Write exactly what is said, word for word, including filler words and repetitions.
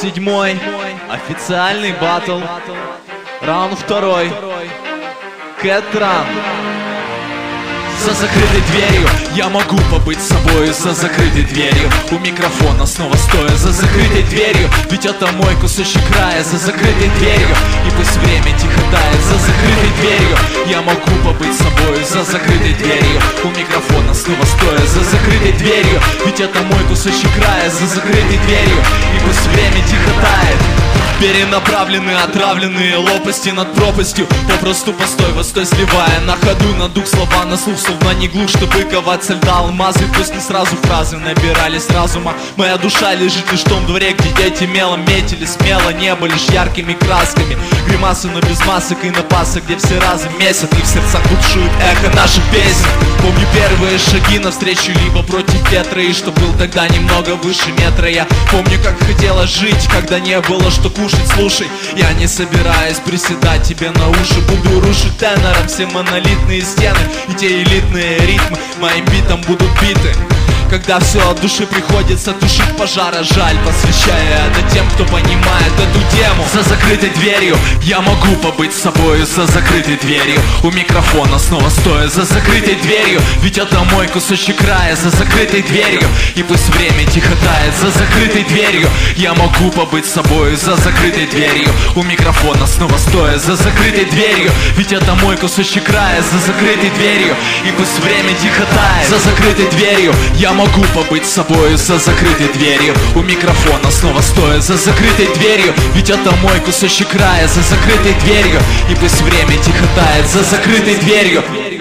седьмой. Официальный батл. Раунд второй. Кэтран. За закрытой дверью я могу побыть собою. За закрытой дверью у микрофона снова стоя. За закрытой дверью, ведь это мой кусочек края. За закрытой дверью, и пусть время тихо тает. За закрытой дверью я могу побыть собою. За закрытой дверью у микрофона снова стоя. За закрытой дверью, ведь это мой кусочек края. За закрытой дверью, и пусть время тихо тает. Перенаправлены отравленные лопасти над пропастью. Попросту постой, востой сливая на ходу на дух слова, на слух, словно не глух, чтобы ковать со льда алмазы. Пусть не сразу фразы набирались разума. Моя душа лежит лишь в том дворе, где дети мелом метили смело небо лишь яркими красками. Гримасы, но без масок и напасок, где все разом месят и в сердцах бушует эхо наших песен. Помню первые шаги навстречу либо против ветра, и что был тогда немного выше метра. Я помню, как хотела жить, когда не было что кушать. Слушай, я не собираюсь приседать тебе на уши. Буду рушить тенором все монолитные стены, и те элитные ритмы моим битом будут биты. Когда все от души приходится тушить пожара, жаль, посвящая это тем, кто понимает эту тему. За закрытой дверью я могу побыть собою. За закрытой дверью у микрофона снова стоя. За закрытой дверью, ведь это мой кусочек края. За закрытой дверью, и пусть время тихо тает. За закрытой дверью я могу побыть собою. За закрытой дверью у микрофона снова стоя. За закрытой дверью, ведь это мой кусочек края. За закрытой дверью, и пусть время тихо тает. За закрытой дверью я могу Могу побыть собою. За закрытой дверью у микрофона снова стоя. За закрытой дверью, ведь это мой кусочек края. За закрытой дверью, и пусть время тихо тает. За закрытой дверью.